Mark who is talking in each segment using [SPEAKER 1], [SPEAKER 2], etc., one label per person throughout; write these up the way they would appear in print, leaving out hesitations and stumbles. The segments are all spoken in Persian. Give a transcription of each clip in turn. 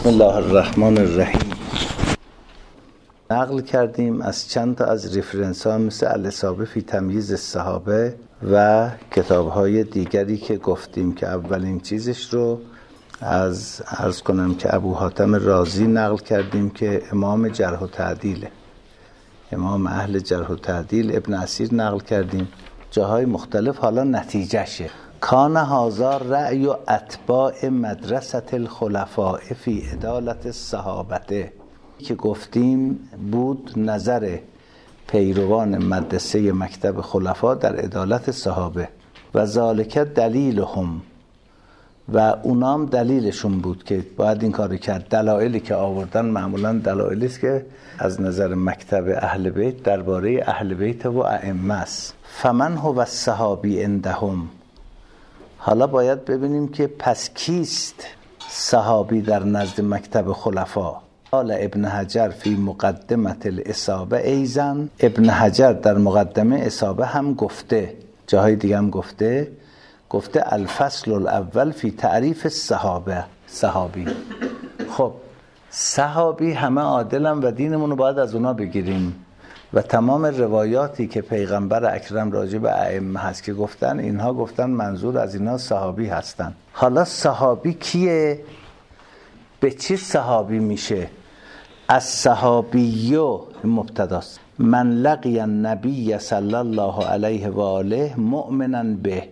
[SPEAKER 1] بسم الله الرحمن الرحیم. نقل کردیم از چند تا از ریفرنس ها مثل الاصابه فی تمییز الصحابه و کتاب های دیگری که گفتیم که اولین چیزش رو از عرض کنم که ابو حاتم رازی نقل کردیم که امام جرح و تعدیله، امام اهل جرح و تعدیل. ابن اسیر نقل کردیم جاهای مختلف. حالا نتیجهشه کان هذا رأی اتباع مدرسه الخلفاء فی عدالت الصحابه که گفتیم بود نظر پیروان مدرسه مکتب خلفا در عدالت صحابه و ذالک دلیلهم، و اونام دلیلشون بود که باید این کارو کرد. دلایلی که آوردن معمولا دلایلی است که از نظر مکتب اهل بیت درباره اهل بیت و ائمه است. فمن هو الصحابی عندهم، حالا باید ببینیم که پس کیست صحابی در نزد مکتب خلفا. قال ابن حجر فی مقدمه الاصابه ایضا، ابن حجر در مقدمه اصابه هم گفته، جاهای دیگه هم گفته الفصل الاول فی تعریف الصحابه، صحابی. خب صحابی همه عادلن و دینمون رو باید از اونا بگیریم و تمام روایاتی که پیغمبر اکرم راجع به ائمه هست که گفتن، اینها گفتن منظور از اینا صحابی هستن. حالا صحابی کیه؟ به چی صحابی میشه؟ از صحابیو مبتداست. من لقی النبی صلی الله علیه و آله مؤمنا به،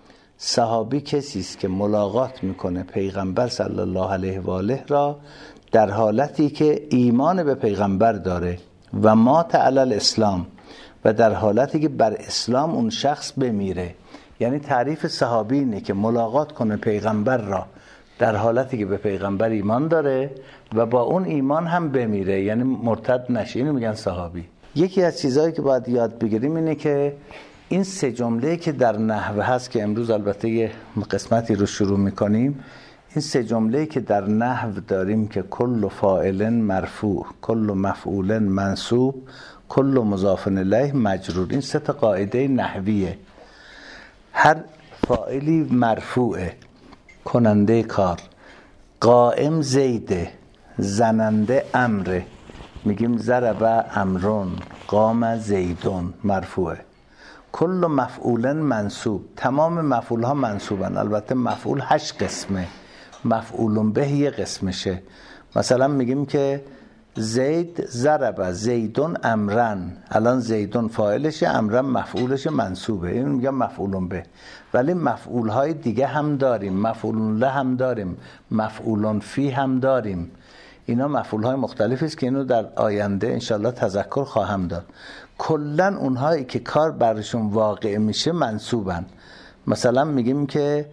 [SPEAKER 1] صحابی کسی است که ملاقات میکنه پیغمبر صلی الله علیه و آله را در حالتی که ایمان به پیغمبر داره و مات علی الاسلام، و در حالتی که بر اسلام اون شخص بمیره. یعنی تعریف صحابی اینه که ملاقات کنه پیغمبر را در حالتی که به پیغمبر ایمان داره و با اون ایمان هم بمیره، یعنی مرتد نشه. اینو میگن صحابی. یکی از چیزهایی که باید یاد بگیریم اینه که این سه جمله که در نحو هست که امروز البته یه قسمتی رو شروع میکنیم، این سه جمله که در نحو داریم که کل فاعل مرفوع، کل مفعول منصوب، کل مضاف الیه مجرور، این سه تا قاعده نحویه. هر فاعلی مرفوعه، کننده کار، قائم زیده، زننده امره، میگیم ضرب امرون، قام زیدون، مرفوعه. کل مفعول منصوب، تمام مفعول ها منصوبن. البته مفعول 8 قسمه، مفعول به یه قسمشه. مثلا میگیم که زید ضرب زیدون امرن، الان زیدون فاعلشه، امرن مفعولشه، منصوبه، این میگم مفعول به. ولی مفعول های دیگه هم داریم، مفعول له هم داریم، مفعول فی هم داریم. اینا مفعول های مختلفی است که اینو در آینده انشالله تذکر خواهم داد. کلن اونهایی که کار برشون واقع میشه منصوبن. مثلا میگیم که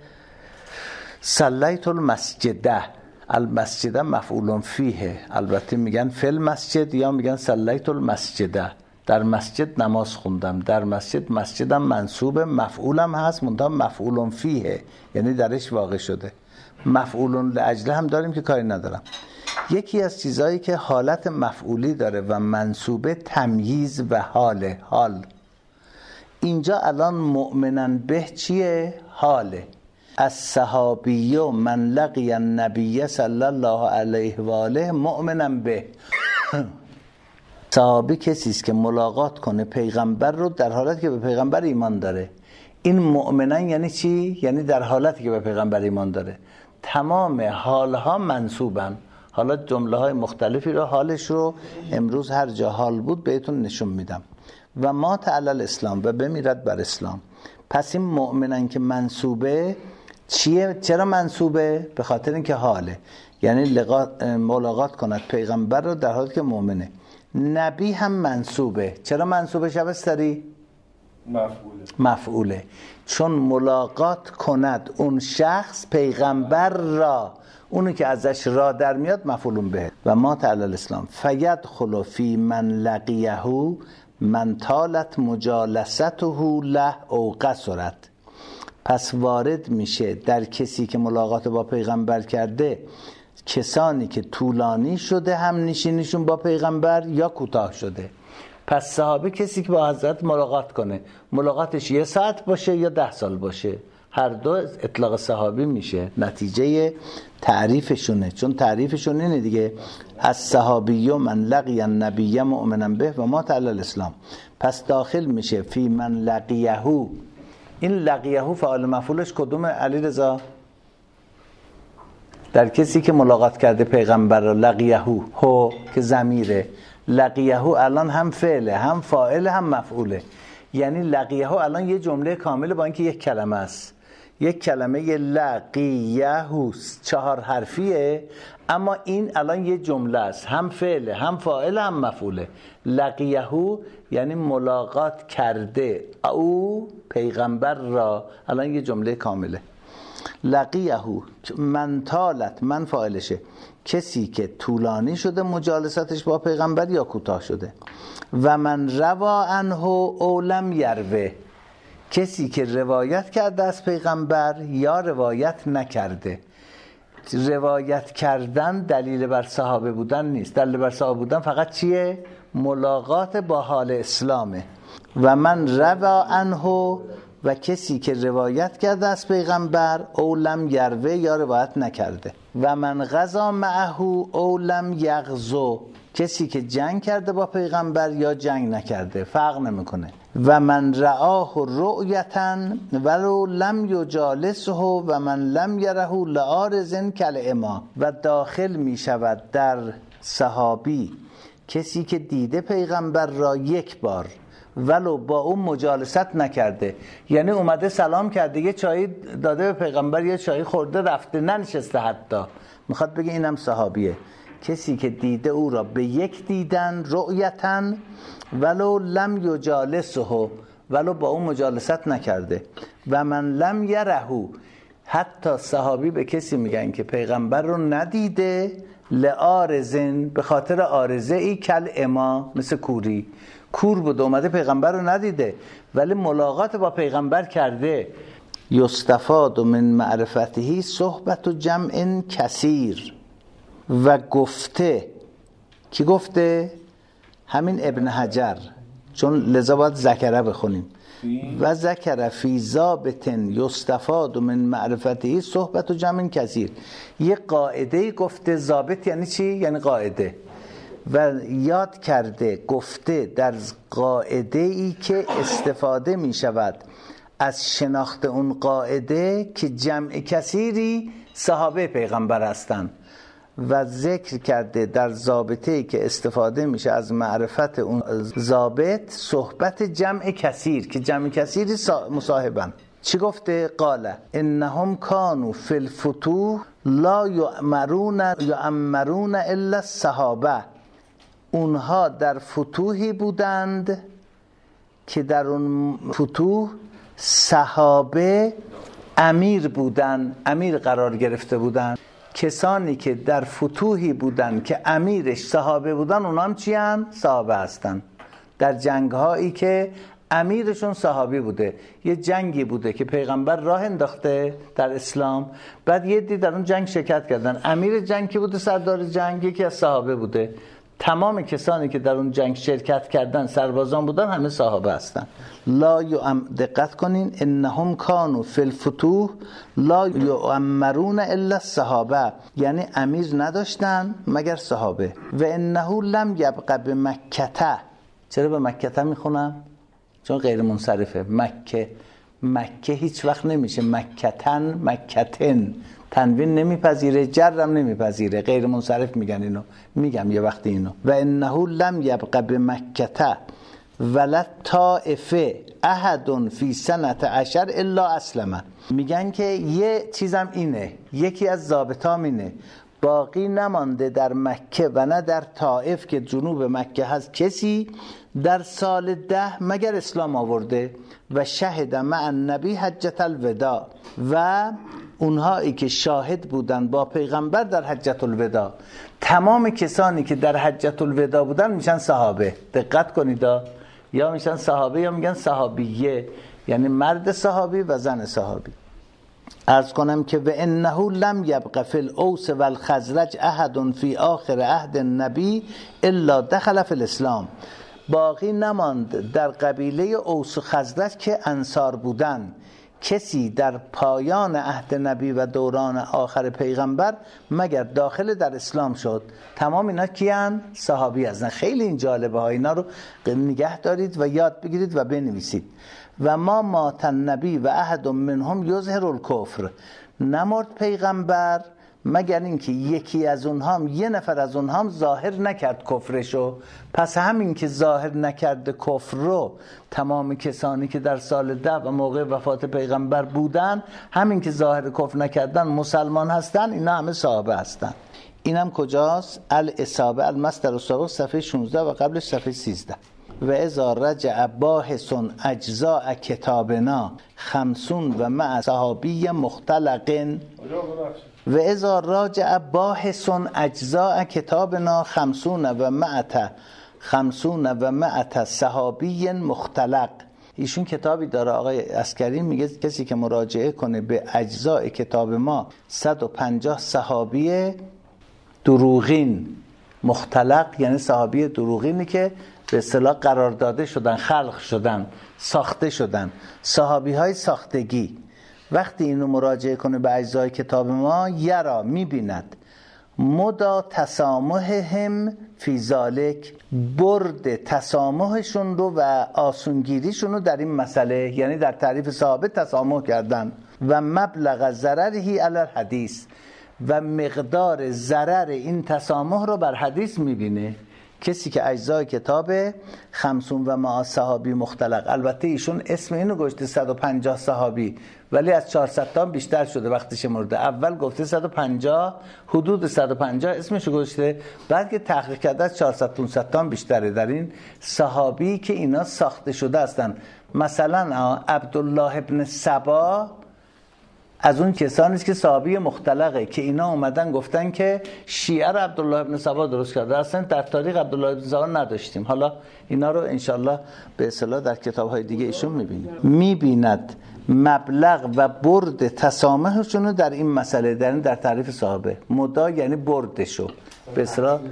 [SPEAKER 1] صلیت المسجده، المسجده مفعول فیه، البته میگن فی المسجد یا میگن صلیت المسجده، در مسجد نماز خوندم. در مسجد، مسجدم منصوبه، مفعولم هست، منتها مفعول فیه، یعنی درش واقع شده. مفعول لاجله هم داریم که کاری ندارم. یکی از چیزایی که حالت مفعولی داره و منصوبه تمییز و حاله. حال اینجا الان مؤمنا به چیه؟ حاله. از صحابی من لقی النبی صلی الله علیه و آله مؤمنا به، صحابی کسی است که ملاقات کنه پیغمبر رو در حالتی که به پیغمبر ایمان داره. این مؤمنا یعنی چی؟ یعنی در حالتی که به پیغمبر ایمان داره. تمام حالها منصوبن. حالا جمله های مختلفی رو، حالش رو امروز هر جا حال بود بهتون نشون میدم. و مات علی الاسلام، و بمیرد بر اسلام. پس این مؤمنن که منصوبه چیه؟ چرا منصوبه؟ به خاطر اینکه حاله، یعنی ملاقات کند پیغمبر رو در حالی که مؤمنه. نبی هم منصوبه. چرا منصوبه شبستری؟ مفعوله. چون ملاقات کند اون شخص پیغمبر را، اونی که ازش را در میاد مفعول به. و مات علی الاسلام فیدخل فی من لقیه من طالت مجالسته له او قصرت، پس وارد میشه در کسی که ملاقات با پیغمبر کرده کسانی که طولانی شده هم نشینشون با پیغمبر یا کوتاه شده. پس صحابه کسی که با حضرت ملاقات کنه، ملاقاتش 1 ساعت باشه یا 10 سال باشه، هر دو اطلاق صحابی میشه، نتیجه تعریفشونه. چون تعریفشون اینه دیگه، از صحابی من لقی النبی مؤمنا به و مات علی الاسلام. پس داخل میشه فی من لقیه. این لقیه فعال مفعولش کدومه علیرضا؟ در کسی که ملاقات کرده پیغمبر را. لقیه هو که ضمیره، لقیه الان هم فعله هم فاعله هم مفعوله. یعنی لقیه الان یه جمله کامله با اینکه یک کلمه است. یک کلمه لقیه 4 حرفیه، اما این الان یه جمله است، هم فعله هم فاعله هم مفعوله. لقیه یعنی ملاقات کرده او پیغمبر را، الان یه جمله کامله. لقیه من طالت، من فاعلشه، کسی که طولانی شده مجالستش با پیغمبر یا کوتاه شده. و من روا عنه او لم یروه، کسی که روایت کرده از پیغمبر یا روایت نکرده. روایت کردن دلیل بر صحابه بودن نیست. دلیل بر صحابه بودن فقط چیه؟ ملاقات با حال اسلامه. و من روا عنه، و کسی که روایت کرده از پیغمبر او لم یروه یا روایت نکرده. و من غزا معه او لم یغزو، کسی که جنگ کرده با پیغمبر یا جنگ نکرده، فرق نمیکنه. و من رآه رؤیتا ولو لم یجالسه و من لم یره لعارض کالعما. و داخل می شود در صحابی کسی که دیده پیغمبر را یک بار ولو با اون مجالست نکرده، یعنی اومده سلام کرده، یه چایی داده به پیغمبر، یه چایی خورده رفته، ننشسته، حتی میخواد بگه اینم صحابیه. کسی که دیده او را به یک دیدن، رؤیتن ولو لم یجالسه، ولو با اون مجالست نکرده. و من لم یره، حتی صحابی به کسی میگن که پیغمبر رو ندیده، لعارضن، به خاطر عارضه ای کالعما، مثل کوری، کور بود اومده پیغمبر رو ندیده ولی ملاقات با پیغمبر کرده. یستفاد من معرفته صحبت و جمع کثیر. و گفته، کی گفته؟ همین ابن حجر، چون لذا باید ذکره بخونیم. و ذکر فی ضابط یستفاد من معرفته صحبت و جمع کثیر. یه قاعده گفته، ضابط یعنی چی؟ یعنی قاعده. و یاد کرده، گفته در قاعده ای که استفاده می شود از شناخت اون قاعده که جمع کثیری صحابه پیغمبر هستند. و ذکر کرده در ضابطه‌ای که استفاده میشه از معرفت اون ضابط صحبت جمع کثیر، که جمع کثیری مصاحبن. چی گفته؟ قال انهم كانوا فی الفتوح لا یؤمرون الا الصحابه. اونها در فتوحی بودند که در اون فتوح صحابه امیر بودند، امیر قرار گرفته بودند. کسانی که در فتوحی بودن که امیرش صحابه بودن، اونا هم چی هن؟ صحابه هستن. در جنگ هایی که امیرشون صحابی بوده، یه جنگی بوده که پیغمبر راه انداخته در اسلام، بعد یه دی در اون جنگ شرکت کردن، امیر جنگ که بوده، سردار جنگ یکی از صحابه بوده. تمام کسانی که در اون جنگ شرکت کردن، سربازان بودن، همه صحابه هستن. دقت کنین، انهم کانوا فی الفتوح لا یؤمرون الا الصحابه، یعنی امیر نداشتن مگر صحابه. و انه لم یبق بمکه. چرا به مکه میخونم؟ چون غیر منصرفه. مکه هیچ وقت نمیشه مکتن، مکتن، تنوین نمیپذیره، جرم نمیپذیره، غیر منصرف میگن اینو. میگم یه وقت اینو. و انه لم یبق بمکه ولا طائفه احد فی سنه 10 الا اسلم. میگن که یه چیزم اینه، یکی از ضابطام اینه، باقی نمانده در مکه و نه در طائف که جنوب مکه هست کسی در سال 10 مگر اسلام آورده. و شهد مع النبی حجت الوداع، و اونهایی که شاهد بودن با پیغمبر در حجت الوداع، تمام کسانی که در حجت الوداع بودن میشن صحابه. دقت کنید، یا میشن صحابه یا میگن صحابیه، یعنی مرد صحابی و زن صحابی. عرض کنم که و انه لم یبق فی الاوس والخزرج احد فی آخر عهد النبی الا دخل فی الاسلام. باقی نماند در قبیله اوس و خزرج که انصار بودن کسی در پایان عهد نبی و دوران آخر پیغمبر مگر داخل در اسلام شد. تمام اینا کیان؟ صحابی هستن. خیلی این جالبه ها، اینا رو نگه دارید و یاد بگیرید و بنویسید. و ما مات النبی و احد منهم یظهر الکفر، نمرد پیغمبر مگر اینکه یکی از اونها، یه نفر از اونها ظاهر نکرد کفرشو. پس همین که ظاهر نکرد کفر رو تمام کسانی که در سال 10 و موقع وفات پیغمبر بودن، همین که ظاهر کفر نکردن مسلمان هستن، اینا همه صحابه هستن. اینم کجاست؟ الاصابه المصدر السابق صفحه 16 و قبلش صفحه 13. و اذا رجع باحث اجزاء کتابنا 50 و مع صحابی مختلق. و اذا راجع باحث اجزاء کتابنا 50 و مع صحابی مختلق. ایشون کتابی داره آقای عسکری، میگه کسی که مراجعه کنه به اجزاء کتاب ما 150 صحابی دروغین، مختلق یعنی صحابی دروغینی که به اصطلاح قرار داده شدن، خلق شدن، ساخته شدن، صحابی های ساختگی. وقتی اینو مراجعه کنه به اجزای کتاب ما، یرا میبیند مدا تسامحهم فی ذالک، برد تسامحشون رو و آسونگیریشون رو در این مسئله، یعنی در تعریف صحابه تسامح کردن. و مبلغ ضررهی علی الحدیث، و مقدار ضرر این تسامح رو بر حدیث میبینه. کسی که اجزای کتاب 50 و مع صحابی مختلق، البته ایشون اسم اینو گذاشته 150 صحابی، ولی از 400 تا بیشتر شده وقتی شمرده. اول گفته 150، حدود 150 اسمشو گذاشته، بعد که تحقیق کرده از 400 500 تا بیشتره در این صحابی که اینا ساخته شده هستن. مثلا عبدالله ابن سبا از اون کسانی است که صحابی مختلقه که اینا اومدن گفتن که شیعه رو عبدالله ابن سبا درست کرده، اصلا در تاریخ عبدالله ابن سبا نداشتیم. حالا اینا رو انشالله به اصطلاح در کتاب‌های دیگه ایشون می‌بیند مبلغ و برد تسامحشون رو در این مسئله، در تعریف صحابه. مدا یعنی بردشو، به اصطلاح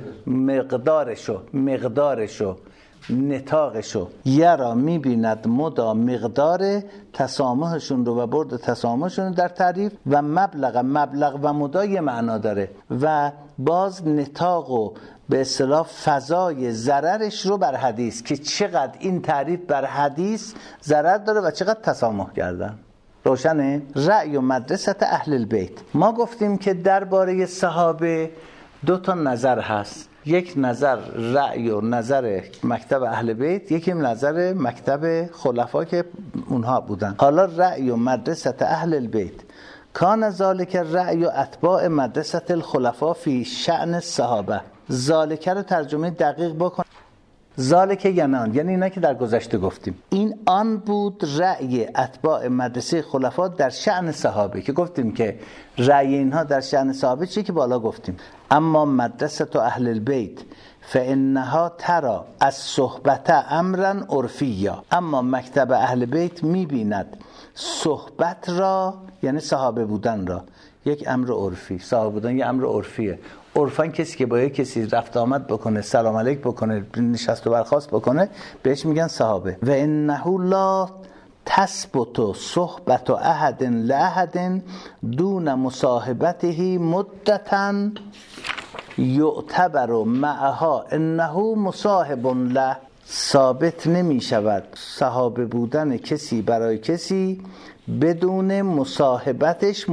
[SPEAKER 1] مقدارشو نطاقشو. یرا میبیند مدا مقدار تسامحشون رو و برد تسامحشون در تعریف. و مبلغ و مدا یه معنا داره، و باز نطاق و به اصطلاح فضای ضررش رو بر حدیث، که چقدر این تعریف بر حدیث ضرر داره و چقدر تسامح کردن. روشنه؟ رأی و مدرسه اهل البیت. ما گفتیم که درباره صحابه 2 نظر هست. یک نظر رأی و نظر مکتب اهل بیت، یکی نظر مکتب خلفا که اونها بودن. حالا رأی و مدرسه اهل البیت کان ذالک رأی و اتباع مدرسه الخلفا فی شأن الصحابه. ذالک رو ترجمه دقیق بکن. ذالک یعنی اینا که در گذشته گفتیم، این آن بود رأی اتباع مدرسه خلفا در شأن صحابه، که گفتیم که رأی اینها در شأن صحابه چی که بالا گفتیم. اما مدرسه اهل البیت فانها ترى الصحبت امرا عرفیا، اما مکتب اهل بیت میبیند صحبت را، یعنی صحابه بودن را، یک امر عرفی. صحابه بودن یک امر عرفیه. عرفان کسی که با یک کسی رفت آمد بکنه، سلام علیک بکنه، نشست و برخاست بکنه، بهش میگن صحابه. و انه لا تثبت صحبت احد لاحد دون مصاحبته مدتا یعتبر معها انه مصاحب له. ثابت نمی شود صحابه بودن کسی برای کسی بدون مصاحبتش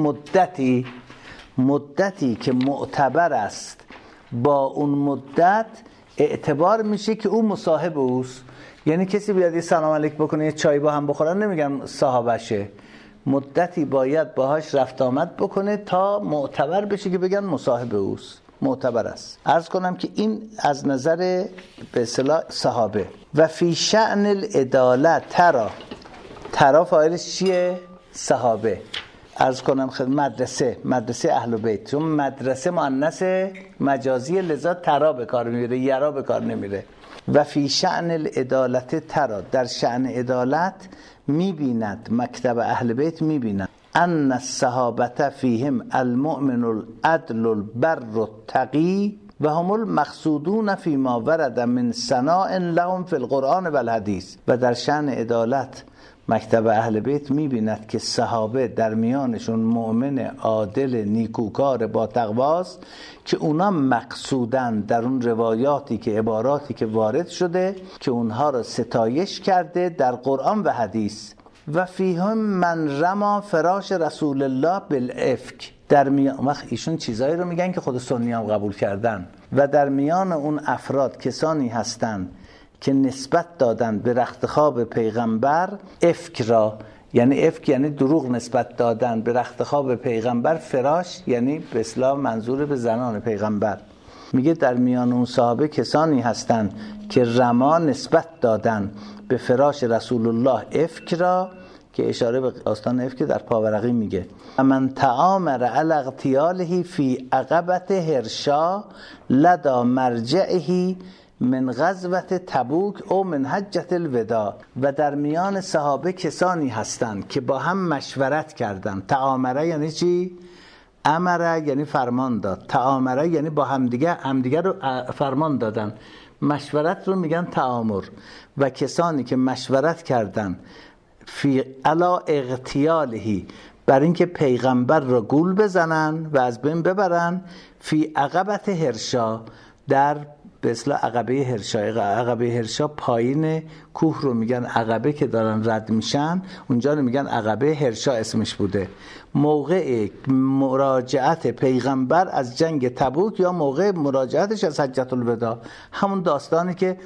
[SPEAKER 1] مدتی که معتبر است. با اون مدت اعتبار میشه که اون مصاحب اوست. یعنی کسی بیاد یه سلام علیک بکنه، یه چای با هم بخورن، نمیگن صحابشه. مدتی باید باهاش رفت آمد بکنه تا معتبر بشه که بگن مصاحب اوست، معتبر است. عرض کنم که این از نظر به اصطلاح صحابه. و فی شأن العدالت ترا فاعلش چیه؟ صحابه. عرض کنم مدرسه اهل بیت، چون مدرسه مؤنث مجازی، لذا ترا به کار میره، یرا به کار نمیره. و فی شأن العدالت ترا، در شأن عدالت میبیند، مکتب اهل بیت میبیند ان الصحابه فیهم المؤمن العدل البر التقی و هم المقصودون فيما ورد من ثناء لهم في القرآن و الحدیث. و در شأن عدالت مکتب اهل بیت میبیند که صحابه در میانشون مؤمن عادل نیکوکار با تقواست که اونا مقصودن در اون روایاتی که عباراتی که وارد شده که اونها را ستایش کرده در قرآن و حدیث. و فیهم من رما فراش رسول الله بالافک، در میان ایشون چیزایی رو میگن که خود سنی هم قبول کردن. و در میان اون افراد کسانی هستن که نسبت دادن به رختخواب پیغمبر افک را، یعنی افک یعنی دروغ نسبت دادن به رختخواب پیغمبر، فراش یعنی به اصطلاح منظور به زنان پیغمبر. میگه در میان اون صحابه کسانی هستن که رما نسبت دادن به فراش رسول الله افک را، که اشاره به داستان افک در پاورقی میگه من تعامر علی اغتیاله فی عقبت هرشا لدا مرجعه من غزوت تبوک او من حجت الوداع. و در میان صحابه کسانی هستند که با هم مشورت کردند. تعامره یعنی چی؟ امره یعنی فرمان داد، تعامره یعنی با همدیگه رو فرمان دادن. مشورت رو میگن تعامر. و کسانی که مشورت کردن فی علا اغتیالهی، بر اینکه پیغمبر را گول بزنن و از بین ببرن، فی عقبت هرشا، در به اصطلاح عقبه هرشا. عقبه هرشا پایین کوه رو میگن عقبه که دارن رد میشن، اونجا رو میگن عقبه هرشا اسمش بوده. موقع مراجعت پیغمبر از جنگ تبوک یا موقع مراجعتش از حجت الوداع، همون داستانی که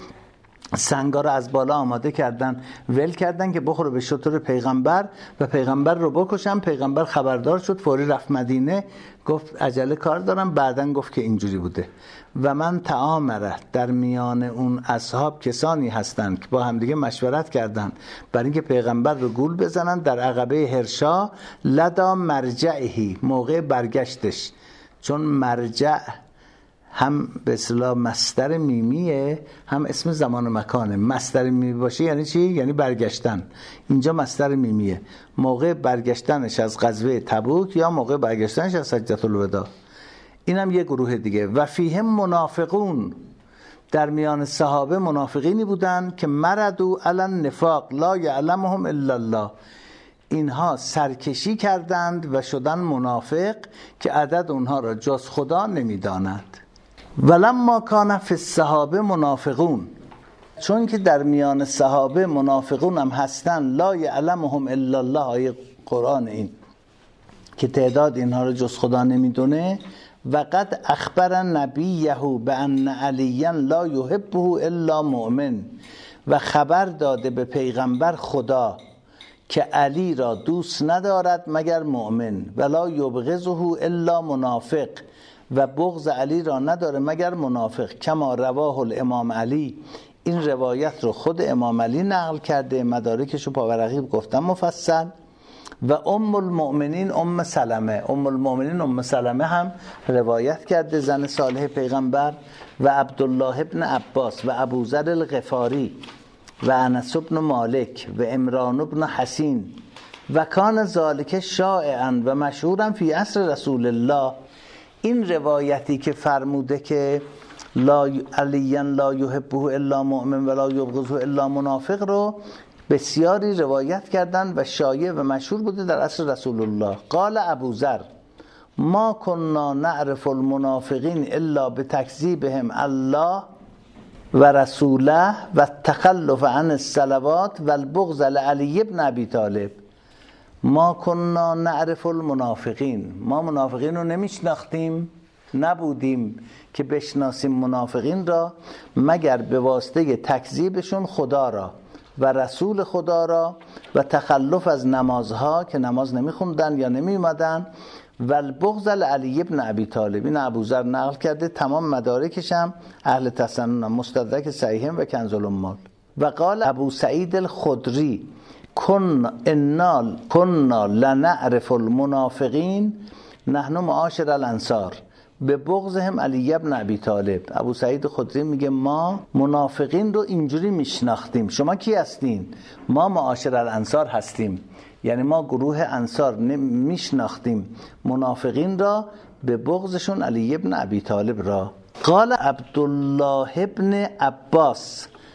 [SPEAKER 1] سنگا رو از بالا آماده کردن، ول کردن که بخوره به شتر پیغمبر و پیغمبر رو بکشن. پیغمبر خبردار شد، فوری رفت مدینه، گفت عجله کار دارم. بعدن گفت که اینجوری بوده. و من تعامره، در میان اون اصحاب کسانی هستن که با همدیگه مشورت کردن برای اینکه پیغمبر رو گول بزنن در عقبه هرشا لدا مرجعهی، موقع برگشتش. چون مرجع هم به اصطلاح مصدر میمیه، هم اسم زمان و مکانه. مصدر میمی باشه یعنی چی؟ یعنی برگشتن. اینجا مصدر میمیه، موقع برگشتنش از غزوه تبوک یا موقع برگشتنش از حجت الوداع. اینم یه گروه دیگه. و فیهم منافقون، در میان صحابه منافقینی بودن که مردو علی النفاق لا یعلمهم الا الله، اینها سرکشی کردند و شدن منافق که عدد اونها را جز خدا نمیداند. ولما کان فی الصحابه منافقون، چون که در میان صحابه منافقون هم هستن، لا یعلمهم الا الله، آیه قرآن این که تعداد اینها را جز خدا نمیدونه. و قد اخبر نبیه بان علیا لا یحبه الا مؤمن، و خبر داده به پیغمبر خدا که علی را دوست ندارد مگر مؤمن، ولا یبغضه الا منافق، و بغض علی را نداره مگر منافق. کما رواه الامام علی، این روایت رو خود امام علی نقل کرده، مدارکش رو پاورقی گفتم مفصل. و ام المؤمنین ام سلمه، ام المؤمنین ام سلمه هم روایت کرده، زن صالح پیغمبر. و عبدالله ابن عباس و ابوذر الغفاری و انس بن مالک و عمران بن حسین و کان ذالک شائعا و مشهورا فی عصر رسول الله. این روایتی که فرموده که لا علیا لا یحبه الا مؤمن ولا یبغضه الا منافق رو بسیاری روایت کردن و شایع و مشهور بوده در عصر رسول الله. قال ابوذر ما كنا نعرف المنافقین الا بتکذیبهم الله و رسوله و التخلف عن الصلوات و البغض لعلی بن ابی طالب. ما كنا نعرف المنافقین، ما منافقین رو نمیشناختیم، نبودیم که بشناسیم منافقین را مگر به واسطه تکذیبشون خدا را و رسول خدا را و تخلف از نمازها که نماز نمیخوندن یا نمیومدن، و البغض لعلی بن ابی طالب. این ابوذر نقل کرده، تمام مدارکش هم اهل تسنن، مستدرک صحیحین و کنز الاموال. و قال ابو سعید الخدری كنا لنعرف المنافقین نحن معاشر الانصار به بغضهم علی بن ابی طالب. ابو سعید خدری میگه ما منافقین رو اینجوری میشناختیم. شما کی هستین؟ ما معاشر الانصار هستیم، یعنی ما گروه انصار میشناختیم منافقین را به بغضشون علی بن ابی طالب را. قال عبدالله ابن عباس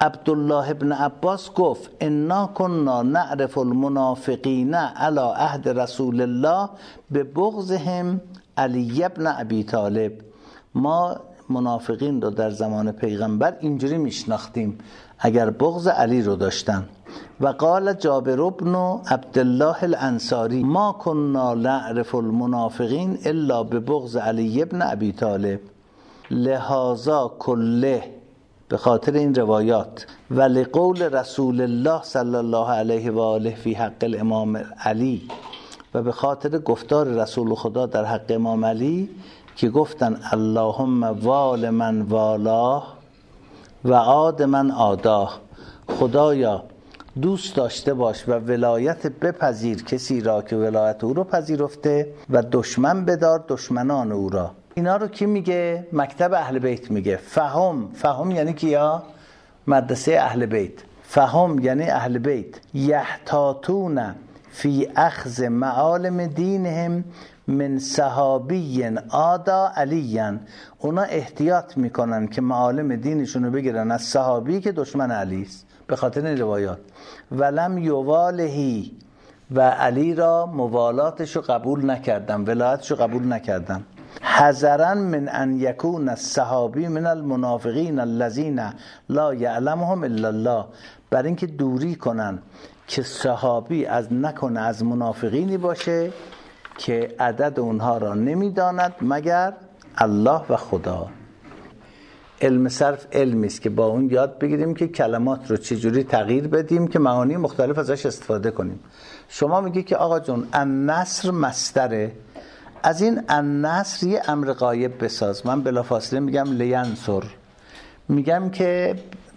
[SPEAKER 1] عبدالله ابن عباس گفت انا کنا نعرف المنافقین علی عهد رسول الله به بغضهم علی ابن ابی طالب. ما منافقین رو در زمان پیغمبر اینجوری میشناختیم اگر بغض علی رو داشتن. و قال جابر ابن عبدالله الانصاری ما کنا نعرف المنافقین الا به بغض علی ابن ابی طالب. لهذا کله، به خاطر این روایات، و لقول رسول الله صلی الله علیه و آله فی حق الامام علی، و به خاطر گفتار رسول خدا در حق امام علی که گفتن اللهم وال من والاه و عاد من عاداه، خدایا دوست داشته باش و ولایت بپذیر کسی را که ولایت او رو پذیرفته و دشمن بدار دشمنان او را. اینا رو کی میگه؟ مکتب اهل بیت میگه. فهم یعنی کیا؟ مدرسه اهل بیت. فهم یعنی اهل بیت یحتاطون فی اخذ معالم دینهم من صحابی آدا علیان. اونا احتیاط میکنن که معالم دینشون رو بگیرن از صحابی که دشمن علی است، به خاطر این روایات. ولم یوالهی، و علی را موالاتش رو قبول نکردن، ولایتش رو قبول نکردن. حذرا من ان یکون الصحابی من المنافقین الذین لا یعلمهم الا الله، بر اینکه دوری کنن که صحابی از نکنه از منافقینی باشه که عدد اونها را نمیداند مگر الله و خدا. علم صرف علمی است که با اون یاد بگیریم که کلمات رو چجوری تغییر بدیم که معانی مختلف ازش استفاده کنیم. شما میگی که آقا جون النصر مصدره، از این النصر یه امر غایب بساز. من بلافاصله میگم لینصر، میگم که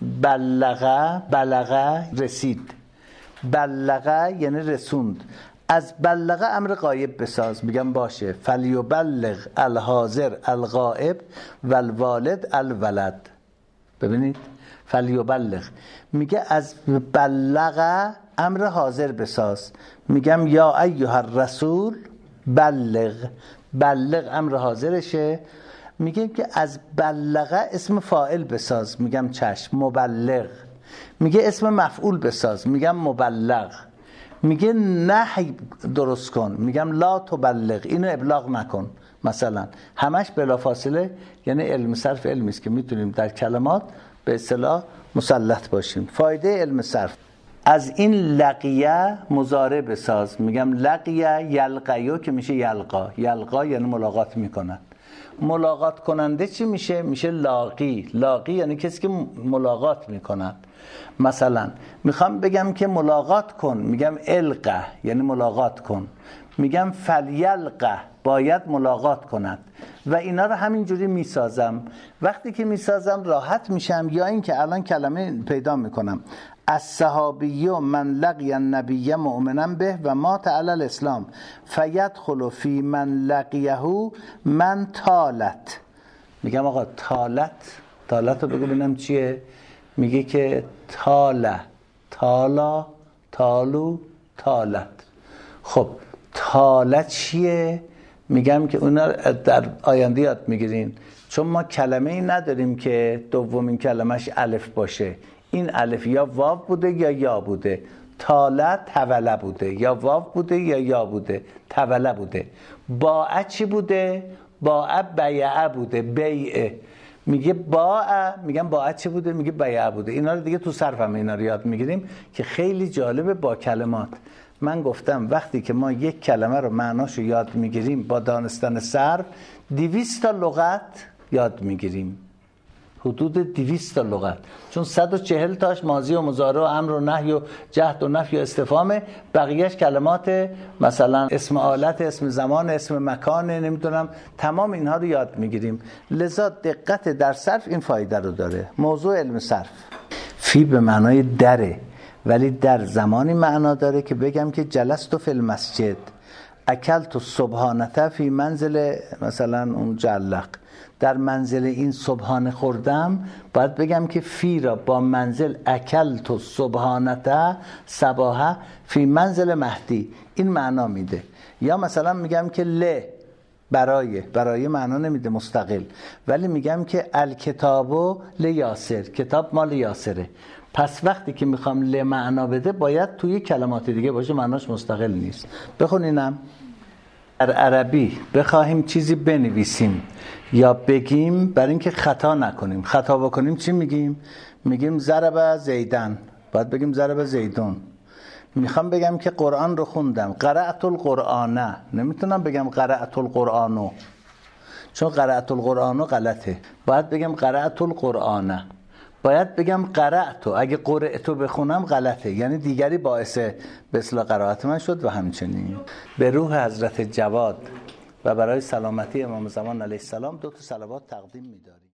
[SPEAKER 1] بلغه رسید، بلغه یعنی رسوند، از بلغه امر غایب بساز. میگم باشه، فلیبلغ الحاضر الغائب و الوالد الولد. ببینید فلیبلغ میگه از بلغه امر حاضر بساز. میگم یا ایها الرسول بلغ امر حاضرشه. میگه که از بلغه اسم فاعل بساز. میگم چشم، مبلغ. میگه اسم مفعول بساز. میگم مبلغ. میگه نهی درست کن. میگم لا تبلغ، اینو ابلاغ نکن. مثلا همش بلافاصله، یعنی علم صرف علمی است که میتونیم در کلمات به اصطلاح مسلط باشیم. فایده علم صرف، از این لقیه مضارع بساز. میگم لقیه یلقیو که میشه یلقا یعنی ملاقات میکنن. ملاقات کننده چی میشه؟ میشه لاقی یعنی کسی که ملاقات میکنن. مثلا میخوام بگم که ملاقات کن، میگم القه یعنی ملاقات کن. میگم فلیلقه باید ملاقات کند. و اینا رو همینجوری میسازم. وقتی که میسازم راحت میشم. یا این که الان کلمه پیدا میکنم الصحابی من لقی النبی مؤمنا به و مات علی الاسلام فیدخل فی من لقیه من طالت. میگم آقا طالت رو بگو ببینم چیه. میگه که طالت. خب طالت چیه؟ میگم که اونا در آینده یاد میگیرین، چون ما کلمه ای نداریم که دومین کلمش الف باشه. این الف یا واو بوده یا یا بوده. طالت توله بوده، یا واو بوده یا یا بوده، توله بوده. باع چی بوده؟ باع بیعه بوده، بیعه. میگه باع، میگم باع چی بوده؟ میگه بیعه بوده. اینا رو دیگه تو صرف هم اینا رو یاد میگیریم که خیلی جالبه با کلمات. من گفتم وقتی که ما یک کلمه رو معناشو یاد میگیریم با دانستن صرف 200 تا لغت یاد میگیریم، حدود 200 تا لغت، چون 140 تاش ماضی و مضارع و امر و نهی و جهد و نفی و استفهام، بقیهش کلمات مثلا اسم آلت، اسم زمان، اسم مکان، نمیدونم، تمام اینها رو یاد میگیریم. لذا دقت در صرف این فایده رو داره. موضوع علم صرف فی به معنای دره، ولی در زمانی معنا داره که بگم که جلست فی المسجد، اکلت صبحانته فی منزل مثلا اون جلق، در منزل این صبحانه خوردم، باید بگم که فی را با منزل اکلت صبحانته صباحه فی منزل مهدی، این معنا میده. یا مثلا میگم که برای معنا نمیده مستقل، ولی میگم که الکتابو لیاسر، کتاب مال یاسره. پس وقتی که میخوام ل معنا بده باید توی کلمات دیگه باشه، معناش مستقل نیست. بخونینم. در عربی بخواهیم چیزی بنویسیم یا بگیم، برای اینکه خطا نکنیم، خطا بکنیم چی میگیم؟ میگیم ضرب زیدن، باید بگیم ضرب زیدون. میخوام بگم که قرآن رو خوندم، قرأت القرآن، نمیتونم بگم قرأت القرآنو، چون قرأت القرآنو غلطه، باید بگم قرأت القرآن. باید بگم قرأتو، اگه قرأتو بخونم غلطه، یعنی دیگری باعث به اصطلاح قرائت من شد. و همچنین به روح حضرت جواد و برای سلامتی امام زمان علیه السلام 2 صلوات تقدیم می‌داریم.